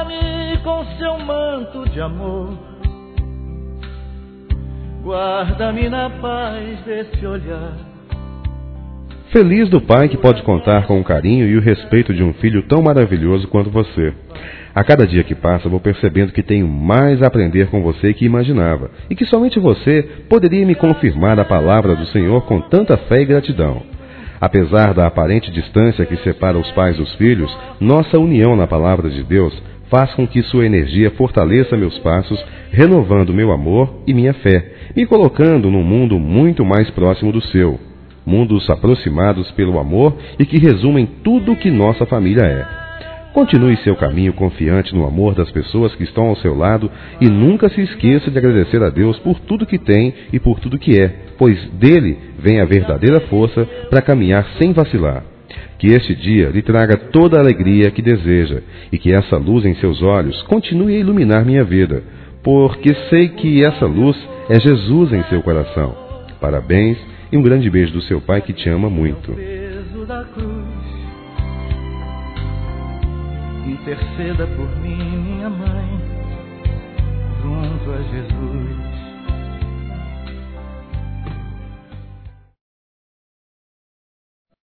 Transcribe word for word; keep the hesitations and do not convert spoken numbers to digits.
Guarda-me com seu manto de amor, guarda-me na paz desse olhar. Feliz do pai que pode contar com o carinho e o respeito de um filho tão maravilhoso quanto você. A cada dia que passa, vou percebendo que tenho mais a aprender com você que imaginava, e que somente você poderia me confirmar a palavra do Senhor com tanta fé e gratidão. Apesar da aparente distância que separa os pais dos filhos, nossa união na palavra de Deus faz com que sua energia fortaleça meus passos, renovando meu amor e minha fé, me colocando num mundo muito mais próximo do seu. Mundos aproximados pelo amor e que resumem tudo o que nossa família é. Continue seu caminho confiante no amor das pessoas que estão ao seu lado e nunca se esqueça de agradecer a Deus por tudo que tem e por tudo que é, pois dele vem a verdadeira força para caminhar sem vacilar. Que este dia lhe traga toda a alegria que deseja e que essa luz em seus olhos continue a iluminar minha vida, porque sei que essa luz é Jesus em seu coração. Parabéns e um grande beijo do seu pai que te ama muito. Interceda por mim, minha mãe, junto a Jesus.